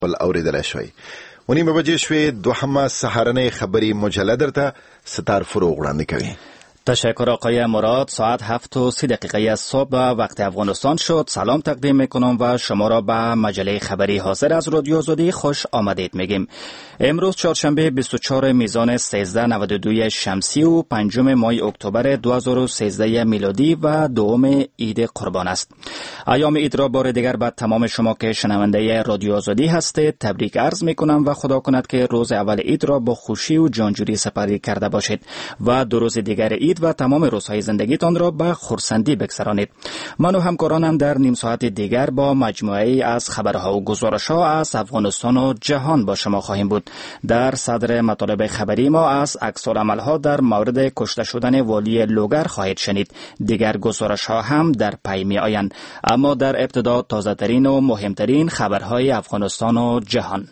بل اوریدل شوي. ونیمه بجې شوې دوهمه سهارنۍ خبری مجله درته ستار فروغ وړاندې کوي. تشکر آقای مراد. ساعت 7:30 از صبح وقت افغانستان شد. سلام تقدیم میکنم و شما را به مجله خبری حاضر از رادیو آزادی خوش آمدید میگیم. امروز چهارشنبه 24 میزان 1392 شمسی و 5 ماه اکتبر 2013 میلادی و دوم عید قربان است. ایام عید را بار دیگر به تمام شما که شنونده رادیو آزادی هستید تبریک عرض میکنم و خدا کند که روز اول عید را با خوشی و جانجوری سپری کرده باشید و دو روز دیگر عید و تمام روزهای زندگیتان را به خرسندی بگذرانید. من و همکارانم در نیم ساعت دیگر با مجموعه از خبرها و گزارش‌ها از افغانستان و جهان با شما خواهیم بود. در صدر مطالب خبری ما از عکس‌العمل‌ها در مورد کشته شدن والی لوگر خواهید شنید. دیگر گزارش‌ها هم در پی می‌آیند، اما در ابتدا تازه‌ترین و مهمترین خبرهای افغانستان و جهان.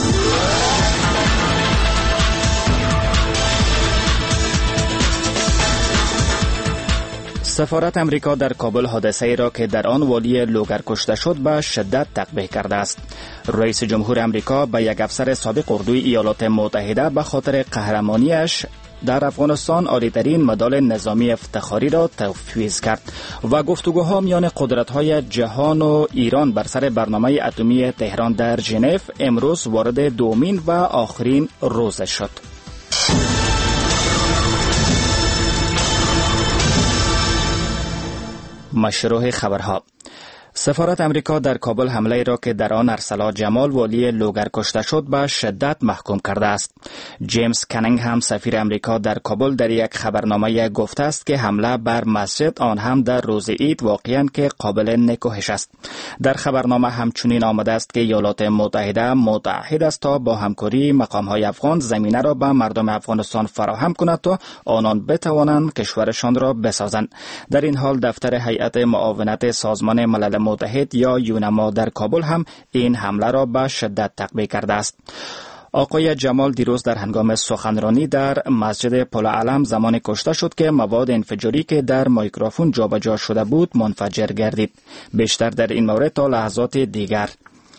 سفارت امریکا در کابل حادثه‌ای را که در آن والی لوگر کشته شد به شدت تقبیح کرده است. رئیس جمهور امریکا به یک افسر سابق اردوی ایالات متحده به خاطر قهرمانیش در افغانستان عالی‌ترین مدال نظامی افتخاری را تفویض کرد و گفتگوها میان قدرت‌های جهان و ایران بر سر برنامه اتمی تهران در ژنو امروز وارد دومین و آخرین روز شد. مشروع خبرها. سفارت امریکا در کابل حمله را که در آن ارسلا جمال والی لوگر کشته شد به شدت محکوم کرده است. جیمز کنینگهم سفیر امریکا در کابل در یک خبرنامه گفته است که حمله بر مسجد آن هم در روز عید واقعاً که قابل نکوهش است. در خبرنامه همچنین آمده است که ایالات متحده متعهد است تا با همکاری مقام‌های افغان زمینه را به مردم افغانستان فراهم کند تا آنان بتوانند کشورشان را بسازند. در این حال دفتر هیئت معاونت سازمان ملل متحد یا یونما در کابل هم این حمله را به شدت تقبیح کرده است. آقای جمال دیروز در هنگام سخنرانی در مسجد پل علم زمان کشته شد که مواد انفجاری که در میکروفون جابجا شده بود منفجر گردید. بیشتر در این مورد تا لحظات دیگر.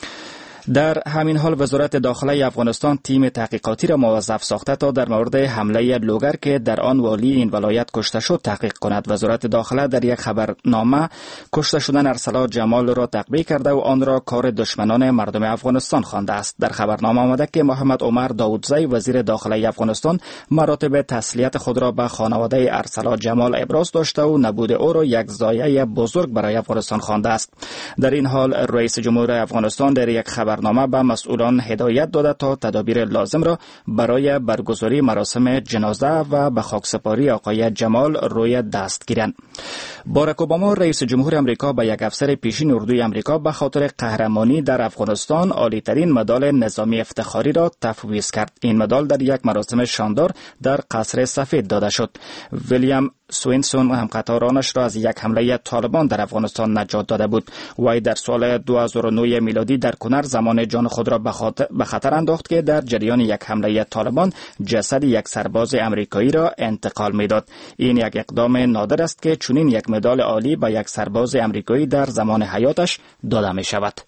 در همین حال وزارت داخله افغانستان تیم تحقیقاتی را موظف ساخته تا در مورد حمله لوگر که در آن والی این ولایت کشته شد تحقیق کند. وزارت داخله در یک خبرنامه کشته شدن ارسلا جمال را تقبیح کرده و آن را کار دشمنان مردم افغانستان خوانده است. در خبرنامه آمده که محمد عمر داودزی وزیر داخله افغانستان مراتب تسلیت خود را به خانواده ارسلا جمال ابراز داشته و نبود او را یک ضایعه بزرگ برای افغانستان خوانده است. در این حال رئیس جمهور افغانستان در یک خبرنامه به مسئولان هدایت داده تا تدابیر لازم را برای برگزاری مراسم جنازه و به خاکسپاری آقای جمال روی دست گیرند. باراک اوباما رئیس جمهور امریکا به یک افسر پیشین اردوی امریکا به خاطر قهرمانی در افغانستان عالی‌ترین مدال نظامی افتخاری را تفویض کرد. این مدال در یک مراسم شاندار در قصر سفید داده شد. ویلیام سوینسون همقطارانش را از یک حمله طالبان در افغانستان نجات داده بود. وی در سال 2009 میلادی در کنر زمان جان خود را به خطر انداخت که در جریان یک حمله طالبان جسد یک سرباز امریکایی را انتقال می‌داد. این یک اقدام نادر است که چنین یک مدال عالی به یک سرباز امریکایی در زمان حیاتش داده می شود.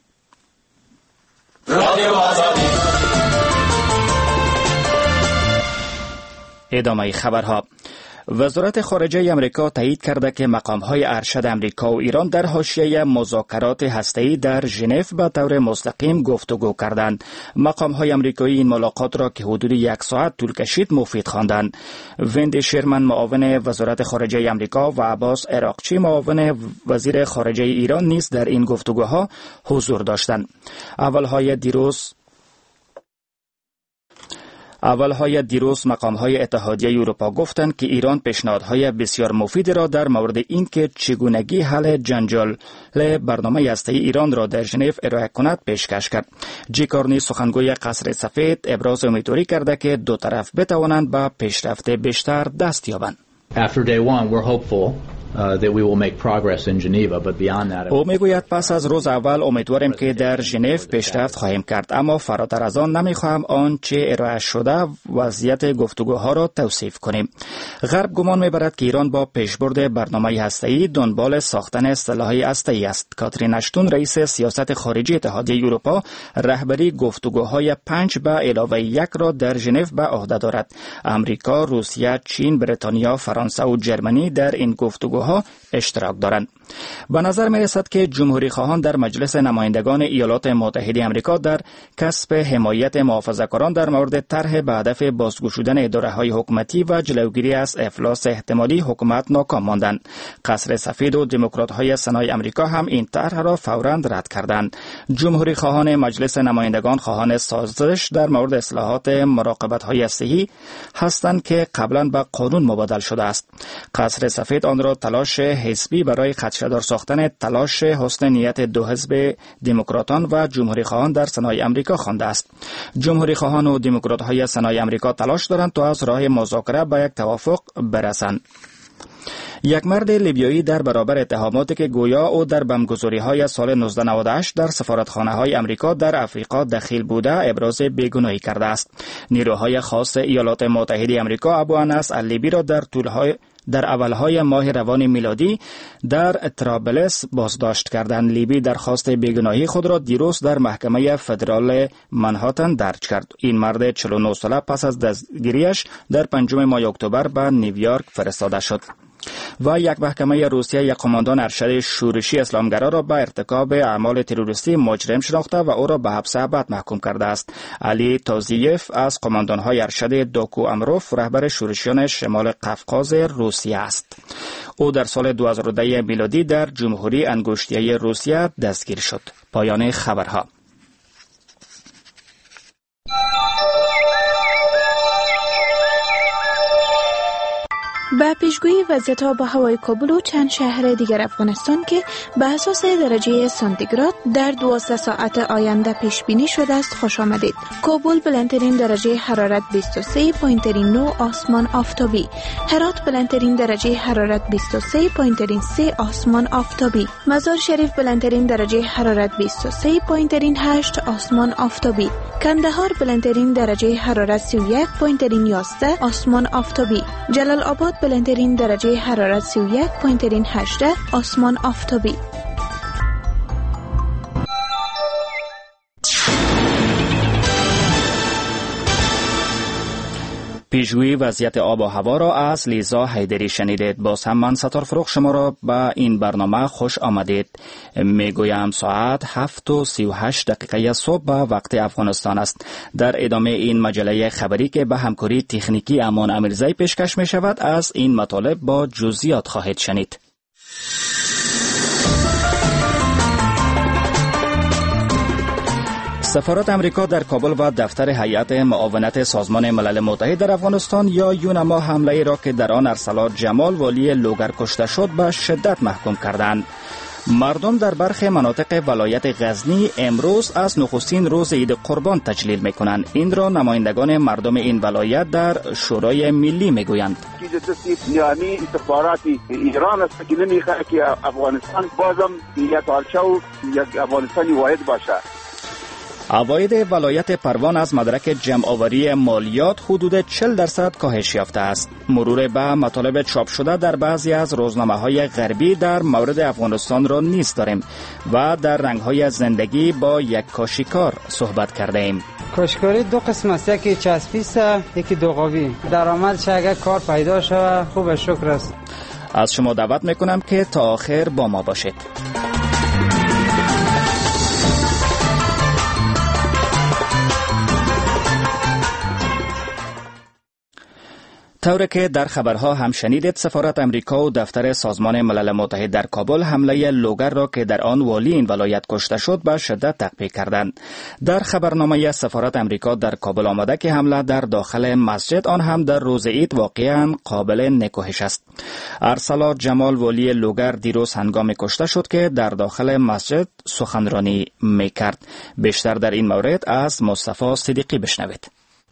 ادامه خبرها. وزارت خارجه امریکا تایید کرده که مقام‌های ارشد امریکا و ایران در حاشیه مذاکرات هسته‌ای در ژنو به طور مستقیم گفتگو کردند. مقام‌های امریکایی این ملاقات را که حدود 1 ساعت طول کشید مفید خواندند. وندی شیرمن معاون وزارت خارجه امریکا و عباس عراقچی معاون وزیر خارجه ایران نیز در این گفتگوها حضور داشتند. اولهای دیروز مقام‌های اتحادیه اروپا گفتند که ایران پیشنهادهای بسیار مفیدی را در مورد اینکه چگونگی حل جنجال برنامه هسته‌ای ایران را در ژنو ارائه کند پیشکش کرد. جیکارنی سخنگوی قصر سفید ابراز امیدواری کرده که دو طرف بتوانند به پیشرفت بیشتر دست یابند. After day one, we're hopeful او میگوید پس از روز اول امیدواریم که در ژنو پیشرفت خواهیم کرد، اما فراتر از آن نمیخواهم آنچه ارائه شده وضعیت گفتگوها را توصیف کنیم. غرب گمان میبرد که ایران با پیشبرد برنامه هسته‌ای دنبال ساختن سلاح هسته‌ای است. کاترین اشتون رئیس سیاست خارجی اتحادیه اروپا رهبری گفتگوهای 5 به علاوه 1 را در ژنو به عهده دارد. امریکا، روسیه، چین، بریتانیا، فرانسه و جرمنی در این گفتگوها اشتراک دارند. به نظر می رسد که جمهوری خواهان در مجلس نمایندگان ایالات متحده آمریکا در کسب حمایت محافظه‌کاران در مورد طرح به هدف بازگشودن اداره‌های حکومتی و جلوگیری از افلاس احتمالی حکومت ناکام ماندند. قصر سفید و دموکرات‌های سنای آمریکا هم این طرح را فوراً رد کردند. جمهوری خواهان مجلس نمایندگان خواهان سازش در مورد اصلاحات مراقبت‌های صحی هستند که قبلاً به قانون مبادل شده است. قصر سفید آن را تلاش حزبی برای خدشه‌دار ساختن تلاش حسن نیت دو حزب دموکراتان و جمهوری خواهان در سنای آمریکا خوانده است. جمهوری خواهان و دموکرات‌های سنای آمریکا تلاش دارند تا از راه مذاکره به یک توافق برسند. یک مرد لیبیایی در برابر اتهاماتی که گویا او در بمبگذاری‌های سال 1998 در سفارتخانه‌های آمریکا در افریقا دخیل بوده ابراز بیگناهی کرده است. نیروهای خاص ایالات متحده آمریکا ابو انس اللیبی را در اولهای ماه روان میلادی در طرابلس بازداشت کردند. لیبی درخواست بیگناهی خود را دیروز در محکمه فدرال منهاتن درج کرد. این مرد 49 ساله پس از دستگیریش در 5 ماه اکتبر به نیویورک فرستاده شد. و یک محکمه روسیه یک قماندان ارشد شورشی اسلامگرا را به ارتکاب اعمال تروریستی مجرم شناخته و او را به حبس ابد محکوم کرده است. علی تازییف از قماندان‌های ارشد داکو امروف رهبر شورشیان شمال قفقاز روسیه است. او در سال 2010 میلادی در جمهوری انگشتیه روسیه دستگیر شد. پایان خبرها. با پیشگویی وضعیت آب و هوای کابل و چند شهر دیگر افغانستان که به اساس درجه سانتیگراد در 12 ساعت آینده پیش بینی شده است خوش آمدید. کابل بلندترین درجه حرارت 23.9 آسمان آفتابی، هرات بلندترین درجه حرارت 23.3 آسمان آفتابی، مزار شریف بلندترین درجه حرارت 23.8 آسمان آفتابی، کندهار بلندترین درجه حرارت 31.11 آسمان آفتابی، جلال آباد بلندترین درجه حرارت 31.18 آسمان آفتابی. پیشگویی وضعیت آب و هوا را از لیزا حیدری شنیدید. باز هم من ستار فروغ شما را به این برنامه خوش آمدید. میگویم ساعت 7:38 صبح به وقت افغانستان است. در ادامه این مجله خبری که به همکاری تکنیکی امان امیرزی پیشکش می شود، از این مطالب با جزئیات خواهید شنید. سفارت امریکا در کابل و دفتر هیئت معاونت سازمان ملل متحد در افغانستان یا یونما حمله را که در آن ارسلان جمال والی لوگر کشته شد به شدت محکوم کردند. مردم در برخی مناطق ولایت غزنی امروز از نخستین روز عید قربان تجلیل می‌کنند. این را نمایندگان مردم این ولایت در شورای ملی می‌گویند. یعنی استخبارات ایران است که نمی‌خواهد که افغانستان بازم یک پارچه و یک افغانستانی واحد باشد. عواید ولایت پروان از مدرک جمع‌آوری مالیات حدود 40% کاهش یافته است. مرور به مطالب چاپ شده در بعضی از روزنامه‌های غربی در مورد افغانستان را نیز داریم و در رنگ‌های زندگی با یک کاشیکار صحبت کرده ایم. کاشیکاری دو قسم است، یکی چسبی است، یکی دوغاوی. درآمدش اگر کار پیدا شود خوب، شکر است. از شما دعوت می‌کنم که تا آخر با ما باشید. طوری که در خبرها هم شنیدید، سفارت امریکا و دفتر سازمان ملل متحد در کابل حمله لوگر را که در آن والی این ولایت کشته شد به شدت تقبیح کردند. در خبرنامه سفارت امریکا در کابل آمده که حمله در داخل مسجد، آن هم در روز عید، واقعاً قابل نکوهش است. ارسلا جمال والی لوگر دیروز هنگام کشته شد که در داخل مسجد سخنرانی می‌کرد. بیشتر در این مورد از مصطفی صدیقی بشنوید.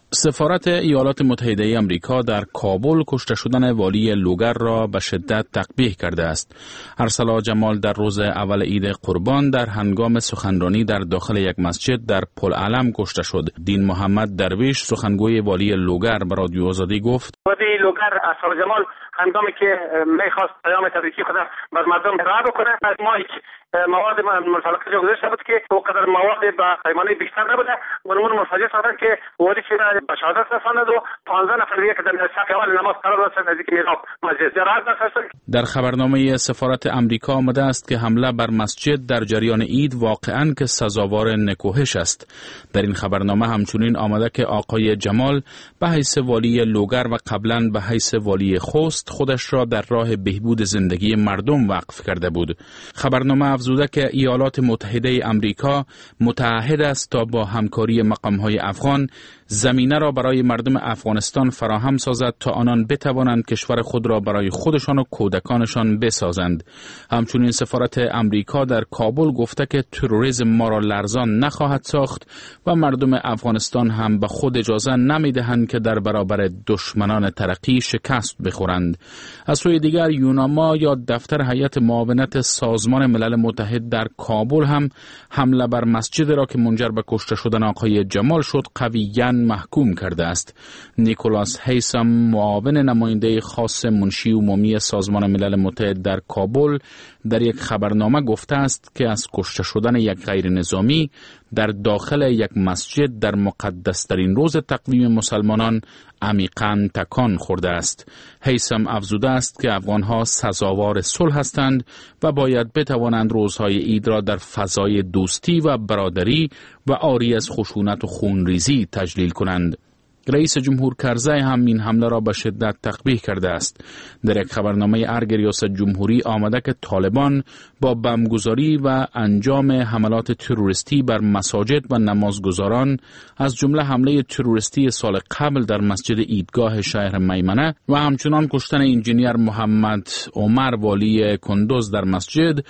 سفارت ایالات متحده آمریکا در کابل کشته شدن والی لوگر را به شدت تقبیح کرده است. ارسلا جمال در روز اول عید قربان در هنگام سخنرانی در داخل یک مسجد در پل علم کشته شد. دین محمد درویش سخنگوی والی لوگر به رادیو آزادی گفت: والی لوگر ارسلا جمال هنگامی که میخواست پیام تبریکی خود بر مردم ارائه بکنه، از مایک مواد متفلقه جا گذاشته بود که او قدر مواد به پیمانه بیشتر نبوده و نمون مفاجئ شدن که والی چیز به شهادت رساند و 15 نفر دیگه که در صف اول نماز قرار داشتن نزدیک میراب مسجد جراحت داشتن. در خبرنامه سفارت آمریکا آمده است که حمله بر مسجد در جریان عید واقعاً که سزاوار نکوهش است. در این خبرنامه همچنین آمده که آقای جمال به حیث والی لوگر و قبلاً به حیث والی خوست خودش را در راه بهبود زندگی مردم وقف کرده بود. خبرنامه افزوده که ایالات متحده آمریکا متعهد است تا با همکاری مقام‌های افغان زمینه را برای مردم افغانستان فراهم سازد تا آنان بتوانند کشور خود را برای خودشان و کودکانشان بسازند. همچنین سفارت آمریکا در کابل گفته که تروریسم ما را لرزان نخواهد ساخت و مردم افغانستان هم به خود اجازه نمیدهند که در برابر دشمنان ترقی شکست بخورند. از سوی دیگر یوناما یا دفتر هیئت معاونت سازمان ملل متحد در کابل هم حمله بر مسجد را که منجر به کشته شدن آقای جمال شد قویاً محکوم کرده است. نیکولاس هیسم معاون نماینده خاص منشی عمومی سازمان ملل متحد در کابل در یک خبرنامه گفته است که از کشته شدن یک غیر نظامی در داخل یک مسجد در مقدسترین روز تقویم مسلمانان عمیقاً تکان خورده است. هیثم افزوده است که افغانها سزاوار صلح هستند و باید بتوانند روزهای عید را در فضای دوستی و برادری و عاری از خشونت و خونریزی تجلیل کنند. رئیس جمهور کرزی هم این حمله را به شدت تقبیح کرده است. در یک خبرنامه ارگ ریاست جمهوری آمده که طالبان با بمبگذاری و انجام حملات تروریستی بر مساجد و نمازگزاران از جمله حمله تروریستی سال قبل در مسجد عیدگاه شهر میمنه و همچنان کشتن انجینیر محمد عمر والی کندوز در مسجد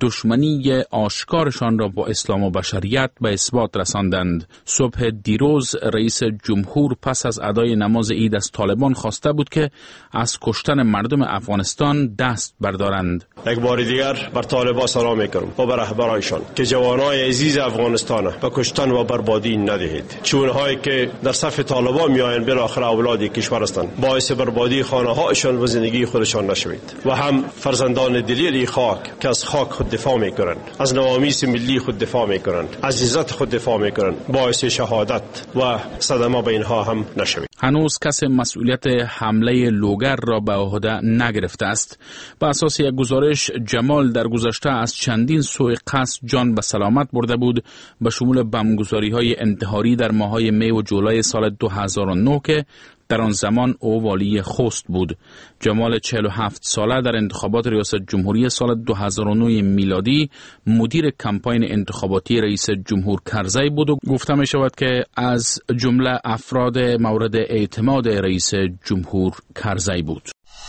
دشمنی آشکارشان را با اسلام و بشریت به اثبات رساندند. صبح دیروز رئیس جمهور پس از ادای نماز عید از طالبان خواسته بود که از کشتن مردم افغانستان دست بردارند. یک بار دیگر بر طالبان سلام میکنم و بر رهبرایشان که جوانای عزیز افغانستان به کشتن و بربادی ندهید. چونهایی که در صف طالبان میآیند بالاخره اولاد کشور هستند، باعث بربادی خانه هایشان و زندگی خودشان نشوید. و هم فرزندان دلیل خاک که از خاک خود دفاع میکنند، از نوامیس ملی خود دفاع میکنند، از عزت خود دفاع میکنند، باعث شهادت و صدمه به اینها هم نشوید. هنوز کس مسئولیت حمله لوگر را به عهده نگرفته است. بر اساس یک گزارش جمال در گذشته از چندین سوء قصد جان به سلامت برده بود، به شمول بمبگذاری‌های انتحاری در ماه‌های می و جولای سال 2009 که در آن زمان او والی خوست بود. جمال 47 ساله در انتخابات ریاست جمهوری سال 2009 میلادی مدیر کمپاین انتخاباتی رئیس جمهور کرزی بود و گفته می شود که از جمله افراد مورد اعتماد رئیس جمهور کرزی بود.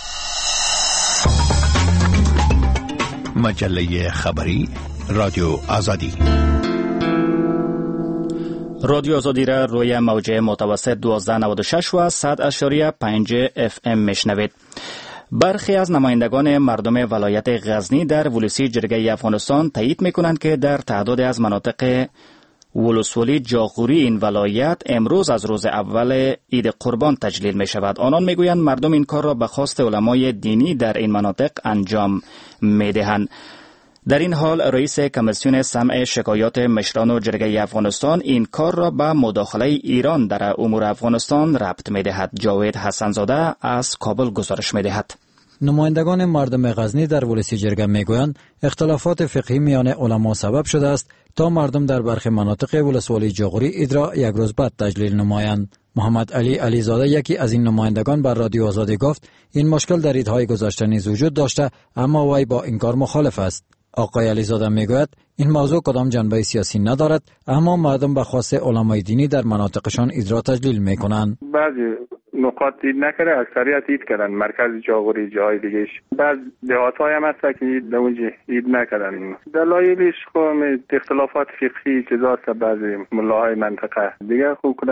مجله خبری رادیو آزادی. رادیو آزادی را روی موجه متوسط 1296 و 100.5 FM میشنوید. برخی از نمایندگان مردم ولایت غزنی در ولسی جرگه افغانستان تایید میکنند که در تعداد از مناطق ولسوالی جاغوری این ولایت امروز از روز اول عید قربان تجلیل می شود. آنان میگویند مردم این کار را به خواست علمای دینی در این مناطق انجام می دهند. در این حال رئیس کمیسیون سمع شکایات مشران و جرگه افغانستان این کار را به مداخله ایران در امور افغانستان ربط می دهد. جاوید حسنزاده از کابل گزارش می دهد. نمایندگان مردم غزنی در ولسی جرگه میگویند اختلافات فقهی میان علما سبب شده است تا مردم در برخی مناطق ولسوالی جاغوری عید را یک روز بعد تجلیل نمایند. محمد علی علیزاده یکی از این نمایندگان بر رادیو آزادی گفت این مشکل در عیدهای گذشته نیز وجود داشته اما وی با این کار مخالف است. آقای علیزاده میگوید این موضوع کدام جنبه سیاسی ندارد اما مردم به خواست علمای دینی در مناطقشان عید را تجلیل میکنند. بعضی نقاط عید نکرده اکثریت عید کردن، مرکز جاغوری جای دیگهش. بعض دهات‌های هم هست که در اونجا عید نکردن. دلایلش اختلافات فقهی چیزاست. بعضی ملاهای منطقه دیگه خوب کردن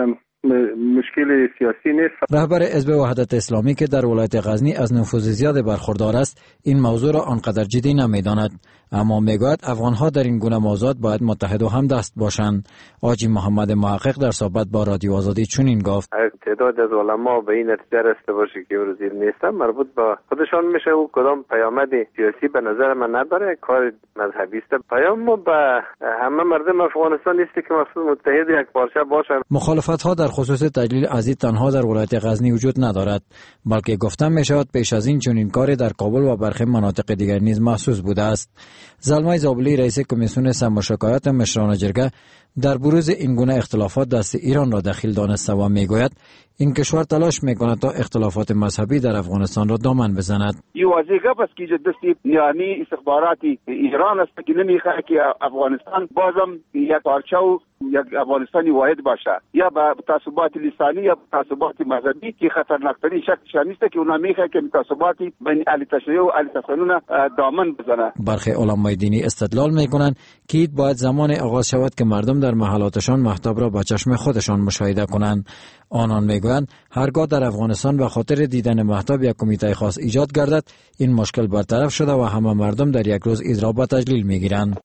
مشکل سیاسی نیست. رهبر حزب وحدت اسلامی که در ولایت غزنی از نفوذ زیاد برخوردار است این موضوع را آنقدر جدی نمی‌داند، اما میگوید افغان‌ها در این گونه موضوعات باید متحد و همدست باشند. حاجی محمد محقق در صحبت با رادیو آزادی چنین گفت: تعداد از علما به این نتیجه رسیده باشه که وزیر نیستن مربوط به خودشان میشه و کدام پیامد سیاسی به نظر من نداره، کار مذهبی است. پیام ما به همه مردم افغانستان است که مقصود متحد یک پارچه باشند. مخالفت‌ها در خصوص تجلیل ازید تنها در ولایت غزنی وجود ندارد، بلکه گفتن میشود پیش از این چنین کاری در کابل و برخی مناطق دیگر نیز محسوس بوده است. زلمای زابلی رئیس کمیسیون سم و شکایات مشران جرگه در بروز این گونه اختلافات دست ایران را دخیل دانسته و میگوید این کشور تلاش میکند تا اختلافات مذهبی در افغانستان را دامن بزند. این واضحه بس که دستی یعنی استخباراتی ایران است که نمیخواد که افغانستان بازم یک پارچه و یک افغانستانی واحد باشه، یا با تعصبات لسانی یا تعصبات مذهبی که خطرناکترین شکلش نیست که اونا میخواد که تعصباتی بین اهل تشیع و اهل تسنن دامن بزنه. برخی علمای دینی استدلال میکنند که عید باید زمان آغاز شود که مردم در محلاتشان مهتاب را با چشم خودشان مشاهده کنند. آنان میگویند هرگاه در افغانستان به خاطر دیدن مهتاب یک کمیته خاص ایجاد گردد این مشکل برطرف شده و همه مردم در یک روز عید را به تجلیل میگیرند.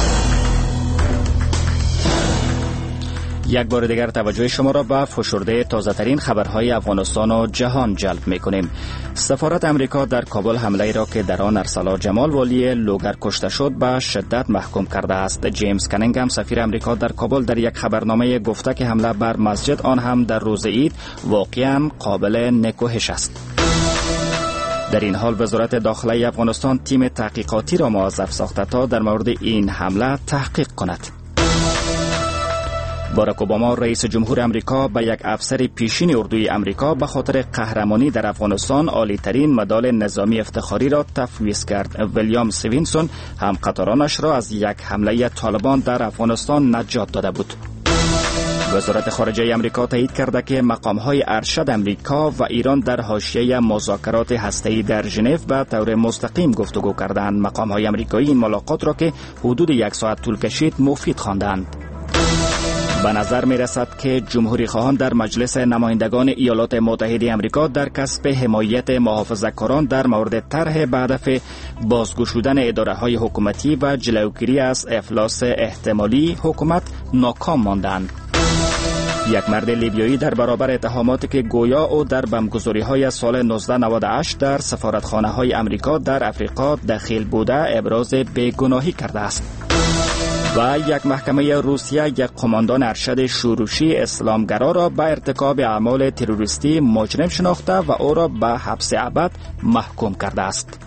یک بار دیگر توجه شما را به فشرده تازه ترین خبرهای افغانستان و جهان جلب می کنیم. سفارت امریکا در کابل حمله را که در آن ارسلا جمال والی لوگر کشته شد به شدت محکوم کرده است. جیمز کنینگهم سفیر امریکا در کابل در یک خبرنامه گفته که حمله بر مسجد آن هم در روز عید واقعا قابل نکوهش است. در این حال وزارت داخلی افغانستان تیم تحقیقاتی را موظف ساخته تا در مورد این حمله تحقیق کند. باراک اوباما رئیس جمهور امریکا به یک افسر پیشین اردوی امریکا به خاطر قهرمانی در افغانستان عالی‌ترین مدال نظامی افتخاری را تفویض کرد. ویلیام سیوینسون هم قطارانش را از یک حمله طالبان در افغانستان نجات داده بود. وزارت خارجه امریکا تایید کرده که مقام‌های ارشد امریکا و ایران در حاشیه مذاکرات هسته‌ای در ژنو به طور مستقیم گفتگو کردند. مقام‌های آمریکایی این ملاقات را که حدود یک ساعت طول کشید مفید خواندند. به نظر می رسد که جمهوری خواهان در مجلس نمایندگان ایالات متحده آمریکا در کسب حمایت محافظه‌کاران در مورد طرح به هدف بازگشودن اداره‌های حکومتی و جلوگیری از افلاس احتمالی حکومت ناکام ماندند. یک مرد لیبیایی در برابر اتهاماتی که گویا او در بمبگذاری‌های سال 1998 در سفارتخانه‌های آمریکا در افریقا دخیل بوده ابراز بیگناهی کرده است. و یک محکمه روسیه یک قماندان ارشد شوروشی اسلامگرا را به ارتکاب اعمال تروریستی مجرم شناخته و او را به حبس ابد محکوم کرده است.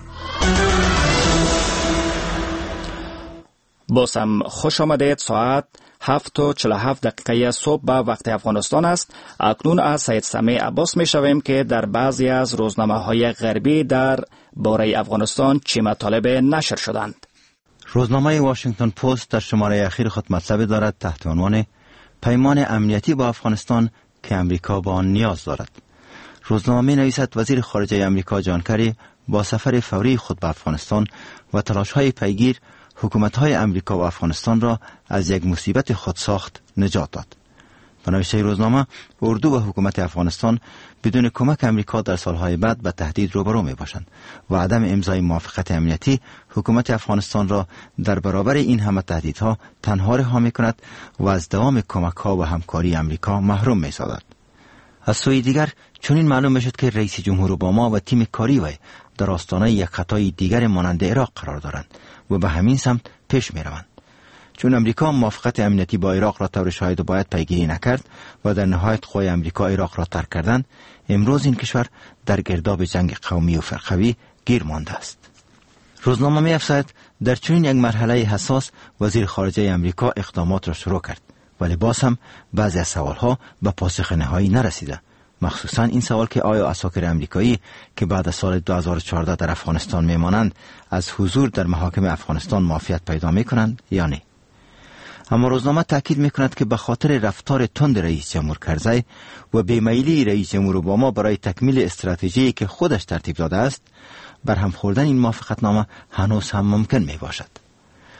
بازم خوش آمدید. ساعت 7:47 صبح به وقت افغانستان است. اکنون از سید سمیع عباس می شویم که در بعضی از روزنامه‌های غربی در باره افغانستان چه مطالب نشر شدند. روزنامه واشنگتن پست در شماره اخیر خود مطلب دارد تحت عنوان پیمان امنیتی با افغانستان که امریکا با آن نیاز دارد. روزنامه نویسد وزیر خارجه امریکا جان کری با سفر فوری خود به افغانستان و تلاش‌های پیگیر حکومت‌های امریکا و افغانستان را از یک مصیبت خودساخت نجات داد. به نوشته روزنامه اردو و حکومت افغانستان بدون کمک امریکا در سالهای بعد به تهدید روبرو می باشند و عدم امضای موافقت امنیتی حکومت افغانستان را در برابر این همه تهدیدها تنها رها می کند و از دوام کمک ها و همکاری امریکا محروم می سازد. از سوی دیگر چنین معلوم شد که رئیس جمهور اوباما و تیم کاری وی در آستانه یک خطای دیگر مانند عراق قرار دارند و به همین سمت پیش می روند. چون امریکا موافقت امنیتی با عراق را طور شاید و باید پیگیری نکرد و در نهایت قوای امریکا عراق را ترک کردند، امروز این کشور در گرداب جنگ قومی و فرقوی گیر مانده است. روزنامه می افزاید در چنین یک مرحله حساس وزیر خارجه امریکا اقدامات را شروع کرد، ولی باز هم بعضی از سوالها به پاسخ نهایی نرسیده، مخصوصا این سوال که آیا عساکر امریکایی که بعد از سال 2014 در افغانستان میمانند از حضور در محاکم افغانستان معافیت پیدا میکنند یا نه. اما روزنامه تاکید میکند که به خاطر رفتار تند رئیس جمهور کرزی و بیمیلی رئیس جمهور اوباما برای تکمیل استراتژی که خودش ترتیب داده است، برهم خوردن این موافقتنامه هنوز هم ممکن می باشد.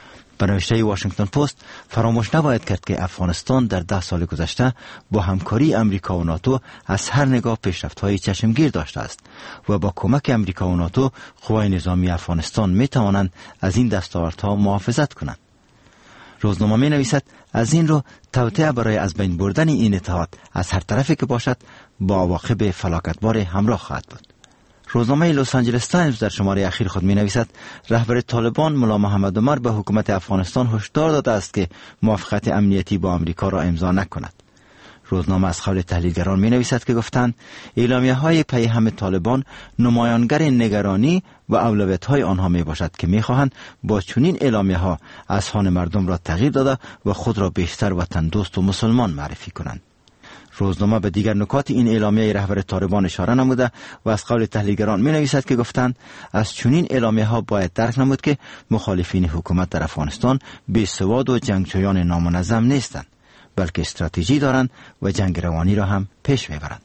به نوشته واشنگتن پست فراموش نباید کرد که افغانستان در 10 سال گذشته با همکاری امریکا و ناتو از هر نگاه پیشرفت‌های چشمگیر داشته است و با کمک امریکا و ناتو قوای نظامی افغانستان می توانند از این دستاوردها محافظت کنند. روزنامه می نویسد از این رو توطئه برای از بین بردن این اتحاد از هر طرفی که باشد با عواقب فلاکتبار همراه خواهد بود. روزنامه لس آنجلس تایمز در شماره اخیر خود می نویسد رهبر طالبان ملا محمد عمر به حکومت افغانستان هشدار داده است که موافقت امنیتی با امریکا را امضا نکند. روزنامه از قول تحلیلگران می نویسد که گفتند اعلامیه های پیهم طالبان نمایانگر نگرانی و اولویت های آنها می باشد که می خواهند با چنین اعلامیه ها اذهان مردم را تغییر داده و خود را بیشتر وطن دوست و مسلمان معرفی کنند. روزنامه به دیگر نکات این اعلامیه رهبر طالبان اشاره نموده و از قول تحلیلگران می نویسد که گفتند از چنین اعلامیه ها باید درک نمود که مخالفین حکومت در افغانستان بی‌سواد و جنگجویان نامنظم نیستند، بلکه استراتژی دارند و جنگ روانی را هم پیش میبرند.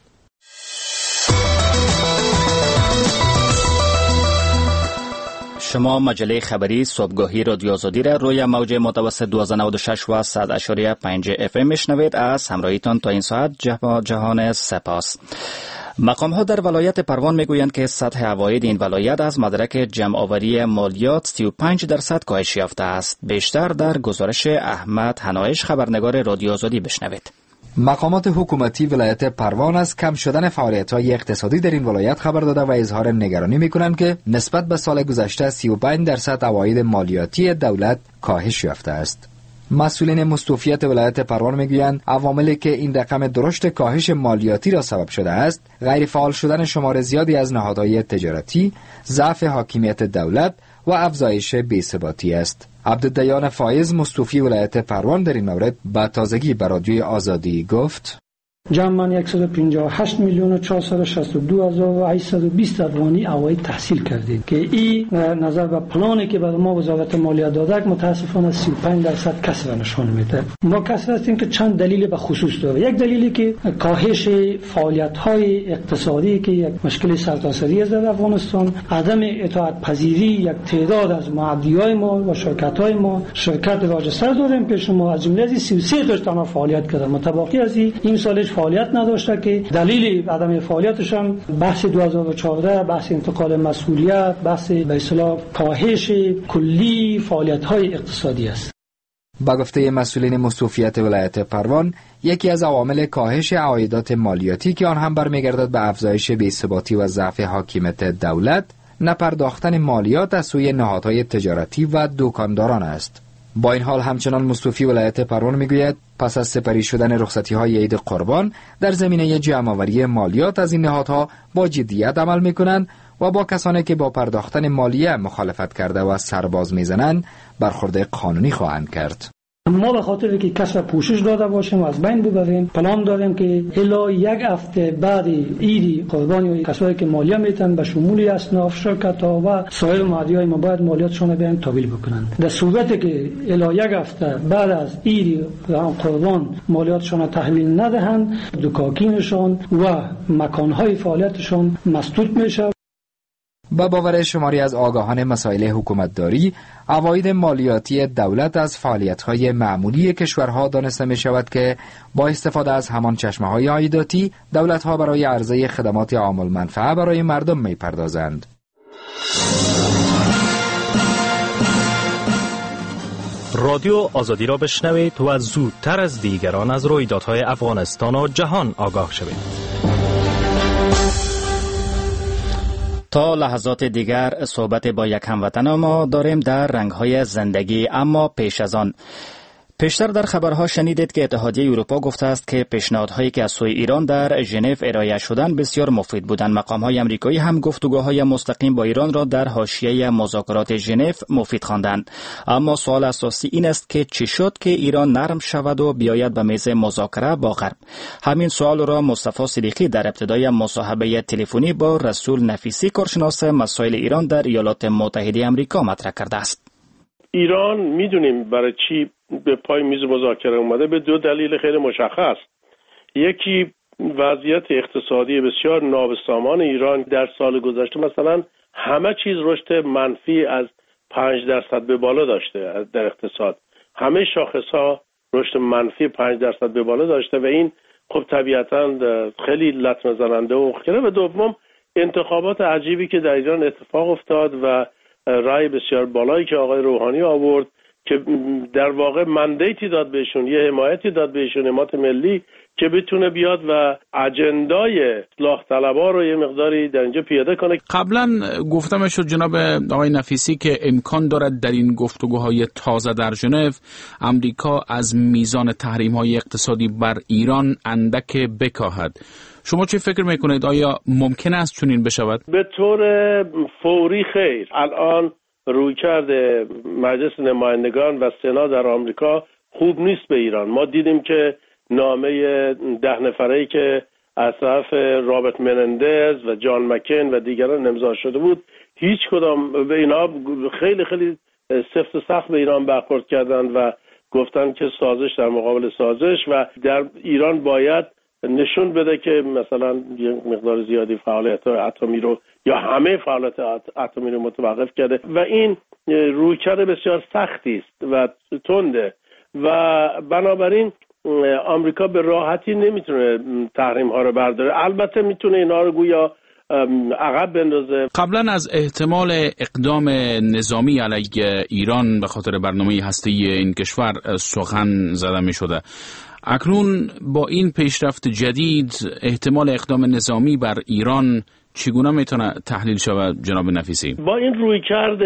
شما مجله خبری صبحگاهی رادیو آزادی را روی موج متوسط 1296 و 100.5 FM میشنوید. از همراهیتان تا این ساعت جهان سپاس. مقام ها در ولایت پروان میگویند که سطح عواید این ولایت از مدرک جمع آوری مالیات 35% کاهش یافته است. بیشتر در گزارش احمد حنایش خبرنگار رادیو آزادی بشنوید. مقامات حکومتی ولایت پروان از کم شدن فعالیت‌های اقتصادی در این ولایت خبر داده و اظهار نگرانی می‌کنند که نسبت به سال گذشته 35% عواید مالیاتی دولت کاهش یافته است. مسئولین مستوفیت ولایت پروان میگویند عواملی که این رقم درشت کاهش مالیاتی را سبب شده است غیر فعال شدن شمار زیادی از نهادهای تجارتی، ضعف حاکمیت دولت و افزایش بی‌ثباتی است. عبدالدیان فایز مستوفی ولایت پروان در این مورد به تازگی به رادیوی آزادی گفت جمعاً 158,462,820 افغانی عواید تحصیل کردیم که این نظر به پلانی که به ما وزارت مالیات داده متاسفانه 35% کسر نشان میده. ما کسر هستیم که چند دلیل به خصوص داره. یک دلیلی که کاهش فعالیت‌های اقتصادی که یک مشکل سرتاسری است در افغانستان، عدم اطاعت پذیری یک تعداد از معدی‌های ما و شرکت‌های ما شرکت راجستر داریم پیش ما از جمله 33 داشتن فعالیت کردن متباقی از این سالش فعالیت نداشته که دلیل عدم فعالیتش هم بحث 2014 بحث انتقال مسئولیت بحث به اصطلاح کاهش کلی فعالیت‌های اقتصادی است. با گفته مسئولین مستوفیت ولایت پروان یکی از عوامل کاهش عایدات مالیاتی که آن هم برمیگردد به افزایش بی‌ثباتی و ضعف حاکمیت دولت نپرداختن مالیات از سوی نهادهای تجارتی و دکانداران است. با این حال همچنان مستوفی ولایت پروان میگوید پس از سپری شدن رخصتی‌های عید قربان در زمینه جمع‌آوری مالیات از این نهادها با جدیت عمل می‌کنند و با کسانی که با پرداختن مالیه مخالفت کرده و سرباز می‌زنند برخورد قانونی خواهند کرد. ما به خاطر که کسر پوشش داده باشیم و از بین ببریم پلان داریم که الا یک هفته بعد عید قربانی کسایی که مالیه میتن به شمول اصناف شرکت‌ها و سایر معدی‌های ما باید مالیاتشون بیان تحویل بکنند. در صورتی که الا یک هفته بعد از عید قربان مالیاتشون تحویل ندهند دکاکینشون و مکان‌های فعالیتشون مسدود میشه. با باور شماری از آگاهان مسائل حکومتداری، عواید مالیاتی دولت از فعالیت‌های معمولی کشورها دانسته می‌شود که با استفاده از همان چشمه‌های عایداتی، دولت‌ها برای عرضه خدمات عام المنفعه برای مردم می‌پردازند. رادیو آزادی را بشنوید و زودتر از دیگران از رویدادهای افغانستان و جهان آگاه شوید. تا لحظات دیگر صحبت با یک هموطن ما داریم در رنگ‌های زندگی، اما پیش از آن پیشتر در خبرها شنیدید که اتحادیه اروپا گفته است که پیشنهادهایی که از سوی ایران در ژنو ارائه شدند بسیار مفید بودند. مقام‌های آمریکایی هم گفتگوهای مستقیم با ایران را در حاشیه مذاکرات ژنو مفید خواندند. اما سوال اساسی این است که چی شد که ایران نرم شود و بیاید به میز مذاکره با غرب؟ همین سوال را مصطفی صدیقی در ابتدای مصاحبه تلفنی با رسول نفیسی کارشناس مسائل ایران در ایالات متحده آمریکا مطرح کرده است. ایران میدونیم برای چی به پای میز مذاکره اومده به دو دلیل خیلی مشخص. یکی وضعیت اقتصادی بسیار نابسامان ایران در سال گذشته، مثلا همه چیز رشد منفی از 5% به بالا داشته در اقتصاد. همه شاخص‌ها رشد منفی 5% به بالا داشته و این خب طبیعتاً خیلی لطمه زننده و خیلی. و دوم انتخابات عجیبی که در ایران اتفاق افتاد و رای بسیار بالایی که آقای روحانی آورد که در واقع مندیتی داد بهشون، یه حمایتی داد بهشون، حمایت ملی که بتونه بیاد و اجندای اصلاح طلبها رو یه مقداری در اینجا پیاده کنه. قبلا گفتم شد جناب آقای نفیسی که امکان دارد در این گفتگوهای تازه در ژنو امریکا از میزان تحریم‌های اقتصادی بر ایران اندک بکاهد. شما چه فکر میکنید؟ آیا ممکن است چنین بشود؟ به طور فوری خیر. الان رویکرد مجلس نمایندگان و سنا در آمریکا خوب نیست به ایران. ما دیدیم که نامه 10 نفره‌ای که از طرف رابرت منندز و جان مکین و دیگران امضا شده بود، هیچ کدام به اینا خیلی خیلی سفت و سخت به ایران برخورد کردند و گفتن که سازش در مقابل سازش و در ایران باید نشون بده که مثلا یه مقدار زیادی فعالیت اتمی رو یا همه فعالیت اتمی رو متوقف کرده و این رویکرد بسیار سختی است و تنده و بنابراین آمریکا به راحتی نمیتونه تحریم ها رو برداره. البته میتونه اینا رو گویا عقب بندازه. قبلا از احتمال اقدام نظامی علیه ایران به خاطر برنامه هسته‌ای این کشور سخن زده می شده. اکنون با این پیشرفت جدید احتمال اقدام نظامی بر ایران چگونه میتونه تحلیل شود جناب نفیسی؟ با این رویکرد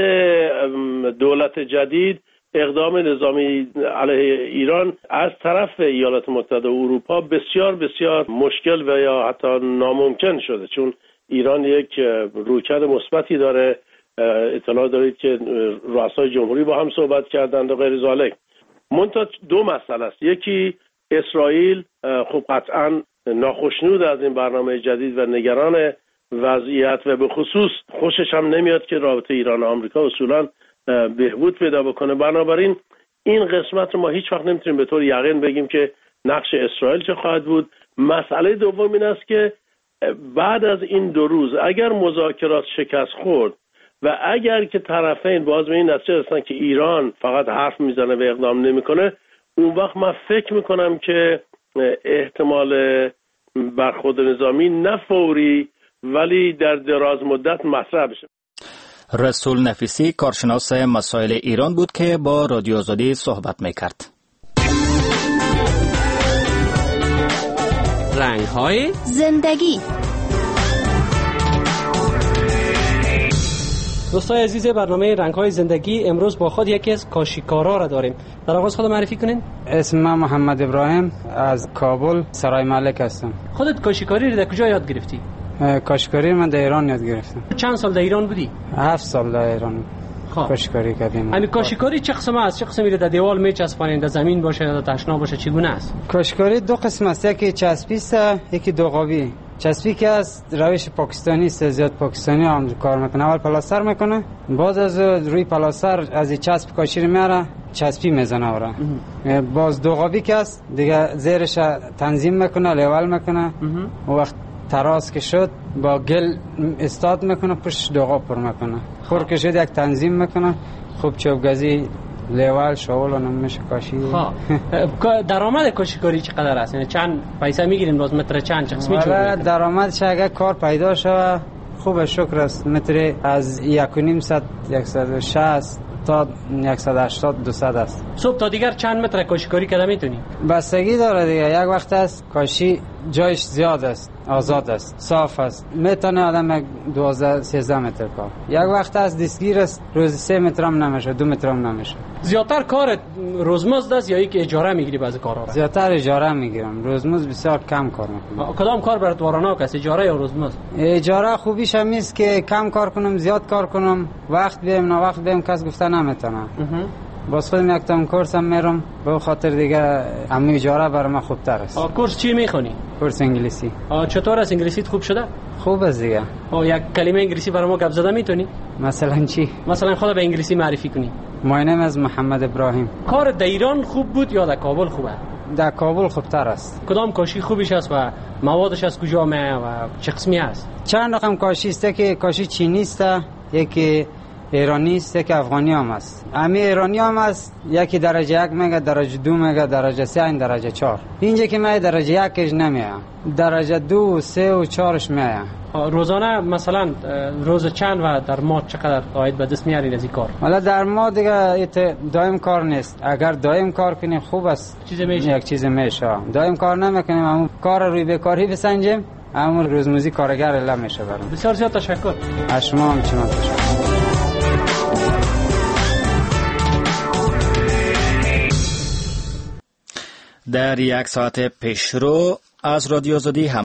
دولت جدید اقدام نظامی علیه ایران از طرف ایالات متحده اروپا بسیار بسیار مشکل و یا حتی ناممکن شده، چون ایران یک رویکرد مثبتی داره. اطلاع دارید که رؤسای جمهوری با هم صحبت کردند و غیر ذالک. منتها دو مسئله است. یکی اسرائیل خب قطعا ناخشنود از این برنامه جدید و نگران وضعیت و به خصوص خوشش هم نمیاد که رابطه ایران و آمریکا اصولا بهبود پیدا بکنه. بنابراین این قسمت رو ما هیچ وقت نمیتونیم به طور یقین بگیم که نقش اسرائیل چه خواهد بود. مسئله دوم این است که بعد از این 2 روز اگر مذاکرات شکست خورد و اگر که طرفین باز به این نتیجه رسیدن که ایران فقط حرف میزنه و اقدام نمیکنه، اون وقت من فکر میکنم که احتمال برخورد نظامی نه فوری ولی در دراز مدت مطرح بشه. رسول نفیسی کارشناس مسائل ایران بود که با رادیو آزادی صحبت میکرد. رنگ‌های زندگی. دوستای عزیز برنامه رنگ‌های زندگی امروز با خود یکی از کاشیکارا را داریم. در آغاز خود معرفی کنین. اسم من محمد ابراهیم از کابل سرای ملک هستم. خودت کاشیکاری رو در کجا یاد گرفتی؟ کاشیکاری من در ایران یاد گرفتم. چند سال در ایران بودی؟ 7 سال در ایران کاشیکاری کردیم. همین کاشیکاری چه قسمه است؟ چه قسمی در دیوال میچسبانید؟ در زمین باشه یا در تشنا باشه؟ چگونه است؟ کاشیکاری 2 قسم است، یکی چسبی است، یکی دوغابی. چسبی که از روش پاکستانی است، زیاد پاکستانی هم کار میکنه. اول پلاستر میکنه، بعد از روی پلاستر از چسب کاشی میاره، چسبی میزنه اورا. باز دوغابی که است دیگه زیرش تنظیم میکنه، لیول میکنه. وقت تراس که شد با گل استاد میکنه، پشت دوغاب پر میکنه. خور که شد یک تنظیم میکنه، خوب چوبگزی لیول شاول و نمیشه کاشی. درآمد کاشیکاری چقدر است؟ یعنی چند پیسه میگیریم روز؟ متر چند چه قسمی چوب؟ درآمدش اگه کار پیدا شود خوب، شکر است. متر از 1.5 160 تا 180 200 است. صبح تا دیگر چند متر کاشیکاری کرده میتونی؟ بستگی داره دیگه. یک وقت است کاشی جایش زیاد است، آزاد است، صاف است، میتونه آدم 12 13 متر کار. یک وقت است دستگیر است، روز 3 متر هم نمیشه، 2 متر هم نمیشه. زیادتر کار روزمزد است یا یک اجاره میگیری بعضی کارا را؟ زیادتر اجاره میگیرم. روزمزد بسیار کم کار میکنم. کدام کار برات وارانک است، اجاره یا روزمزد؟ اجاره خوبیش هم است که کم کار کنم زیاد کار کنم، وقت بیم نه وقت بیم کس گفته نمیتونه. باز خودم یک تام کورس هم میرم، به خاطر دیگه همین اجاره برای من خوبتر است. کورس چی میخونی؟ کورس انگلیسی. چطور است انگلیسیت؟ خوب شده؟ خوب است دیگه. یک کلمه انگلیسی برای ما گپ زده میتونی؟ مثلا چی؟ مثلا خود به انگلیسی معرفی کنی. My name is محمد ابراهیم. کار در ایران خوب بود یا در کابل خوبه؟ در کابل خوبتر است. کدام کاشی خوبش است و موادش از کجا میاد و چه قسمی است؟ چند رقم کاشی است که کاشی چینی است، یکی ایرانی است یک افغانی هم است. همه ایرانی هم است، یکی درجه 1 میگه، درجه 2 میگه، درجه 3 این درجه 4. اینجا که من درجه 1ش نمیام، درجه 2 3 و 4ش میام. روزانه مثلا روز چند و در ماه چقدر عاید به دست میارین از این کار؟ حالا در ماه دیگه دائم کار نیست. اگر دائم کار کنیم خوب است، یک چیز میشه. دائم کار نمیکنیم، همون کار روی بیکاری بسنجیم، همون روزمزی کارگر الا میشه برام. بسیار زیاد تشکر. از شما هم چنان تشکر. در یک ساعت پیشرو از رادیو آزادی